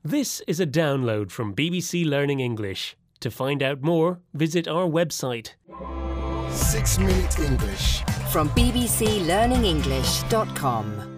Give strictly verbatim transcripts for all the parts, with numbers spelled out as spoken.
This is a download from B B C Learning English. To find out more, visit our website. Six Minute English. From b b c learning english dot com.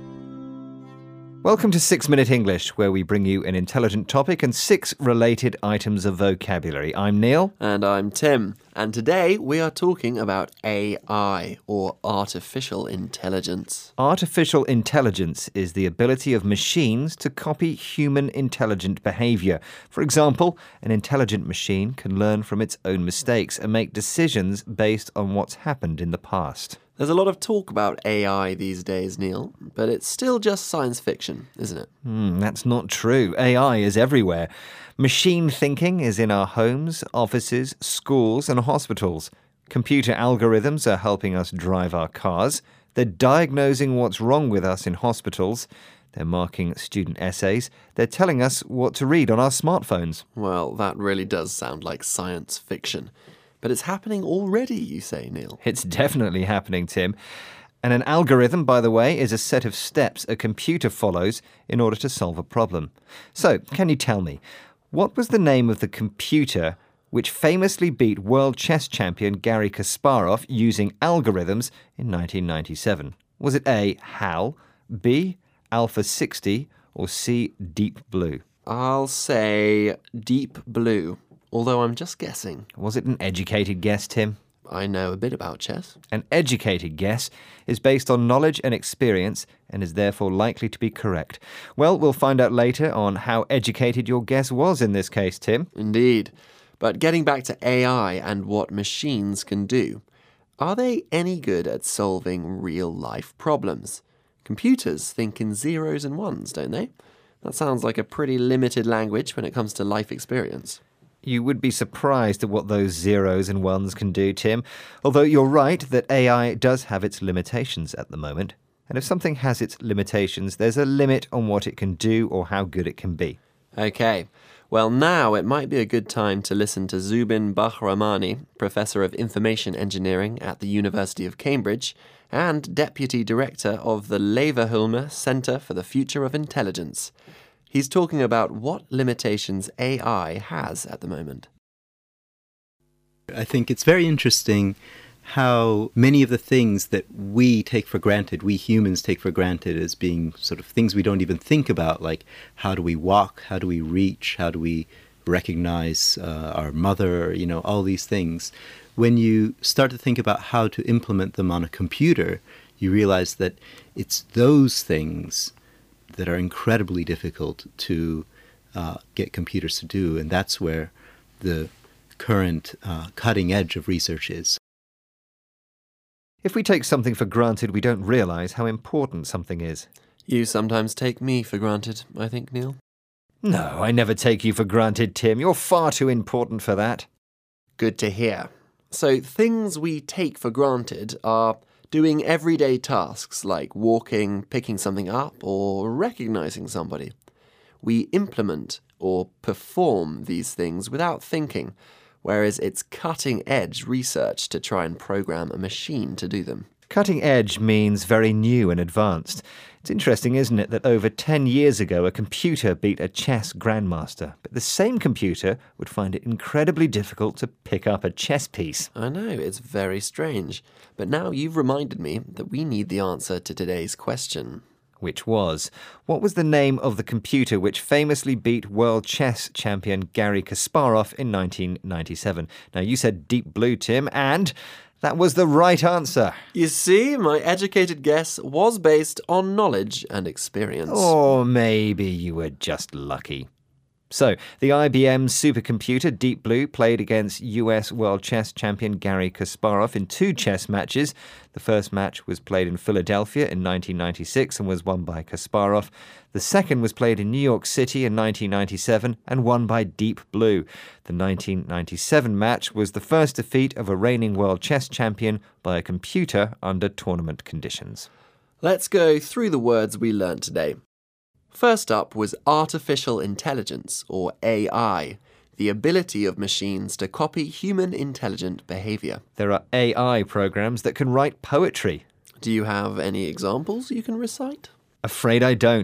Welcome to Six Minute English, where we bring you an intelligent topic and six related items of vocabulary. I'm Neil. And I'm Tim. And today we are talking about A I, or artificial intelligence. Artificial intelligence is the ability of machines to copy human intelligent behavior. For example, an intelligent machine can learn from its own mistakes and make decisions based on what's happened in the past. There's a lot of talk about A I these days, Neil, but it's still just science fiction, isn't it? Hmm, that's not true. A I is everywhere. Machine thinking is in our homes, offices, schools and hospitals. Computer algorithms are helping us drive our cars. They're diagnosing what's wrong with us in hospitals. They're marking student essays. They're telling us what to read on our smartphones. Well, that really does sound like science fiction. But it's happening already, you say, Neil? It's definitely happening, Tim. And an algorithm, by the way, is a set of steps a computer follows in order to solve a problem. So, can you tell me, what was the name of the computer which famously beat world chess champion Garry Kasparov using algorithms in nineteen ninety-seven? Was it A, HAL, B, Alpha sixty, or C, Deep Blue? I'll say Deep Blue. Although I'm just guessing. Was it an educated guess, Tim? I know a bit about chess. An educated guess is based on knowledge and experience and is therefore likely to be correct. Well, we'll find out later on how educated your guess was in this case, Tim. Indeed. But getting back to A I and what machines can do, are they any good at solving real-life problems? Computers think in zeros and ones, don't they? That sounds like a pretty limited language when it comes to life experience. You would be surprised at what those zeros and ones can do, Tim. Although you're right that A I does have its limitations at the moment. And if something has its limitations, there's a limit on what it can do or how good it can be. Okay. Well, now it might be a good time to listen to Zubin Bahramani, Professor of Information Engineering at the University of Cambridge and Deputy Director of the Leverhulme Centre for the Future of Intelligence. He's talking about what limitations A I has at the moment. I think it's very interesting how many of the things that we take for granted, we humans take for granted as being sort of things we don't even think about, like how do we walk, how do we reach, how do we recognize uh, our mother, you know, all these things. When you start to think about how to implement them on a computer, you realize that it's those things that are incredibly difficult to uh, get computers to do, and that's where the current uh, cutting edge of research is. If we take something for granted, we don't realize how important something is. You sometimes take me for granted, I think, Neil. No, I never take you for granted, Tim. You're far too important for that. Good to hear. So things we take for granted are doing everyday tasks like walking, picking something up, or recognizing somebody. We implement or perform these things without thinking, whereas it's cutting-edge research to try and program a machine to do them. Cutting edge means very new and advanced. It's interesting, isn't it, that over ten years ago a computer beat a chess grandmaster, but the same computer would find it incredibly difficult to pick up a chess piece. I know, it's very strange. But now you've reminded me that we need the answer to today's question. Which was, what was the name of the computer which famously beat world chess champion Garry Kasparov in nineteen ninety-seven? Now, you said Deep Blue, Tim, and that was the right answer. You see, my educated guess was based on knowledge and experience. Or maybe you were just lucky. So, the I B M supercomputer Deep Blue played against U S world chess champion Garry Kasparov in two chess matches. The first match was played in Philadelphia in nineteen ninety-six and was won by Kasparov. The second was played in New York City in nineteen ninety-seven and won by Deep Blue. The nineteen ninety-seven match was the first defeat of a reigning world chess champion by a computer under tournament conditions. Let's go through the words we learned today. First up was artificial intelligence, or A I, the ability of machines to copy human intelligent behavior. There are A I programs that can write poetry. Do you have any examples you can recite? Afraid I don't.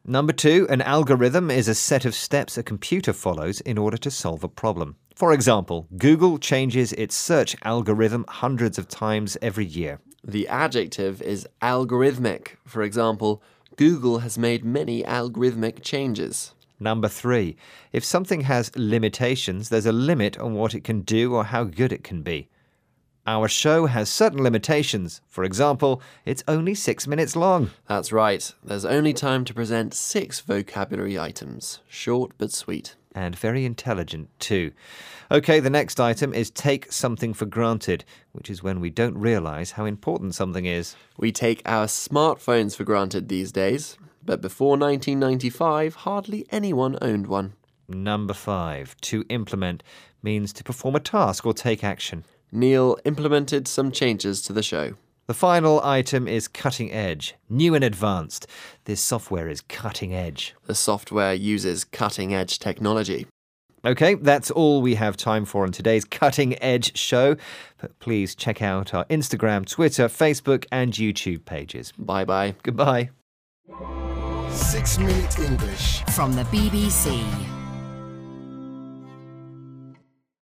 Number two, an algorithm is a set of steps a computer follows in order to solve a problem. For example, Google changes its search algorithm hundreds of times every year. The adjective is algorithmic. For example, Google has made many algorithmic changes. Number three, if something has limitations, there's a limit on what it can do or how good it can be. Our show has certain limitations. For example, it's only six minutes long. That's right. There's only time to present six vocabulary items. Short but sweet. And very intelligent, too. OK, the next item is take something for granted, which is when we don't realise how important something is. We take our smartphones for granted these days, but before nineteen ninety-five, hardly anyone owned one. Number five, to implement means to perform a task or take action. Neil implemented some changes to the show. The final item is cutting edge, new and advanced. This software is cutting edge. The software uses cutting-edge technology. OK, that's all we have time for on today's Cutting Edge show. But please check out our Instagram, Twitter, Facebook and YouTube pages. Bye-bye. Goodbye. Six Minute English. From the B B C.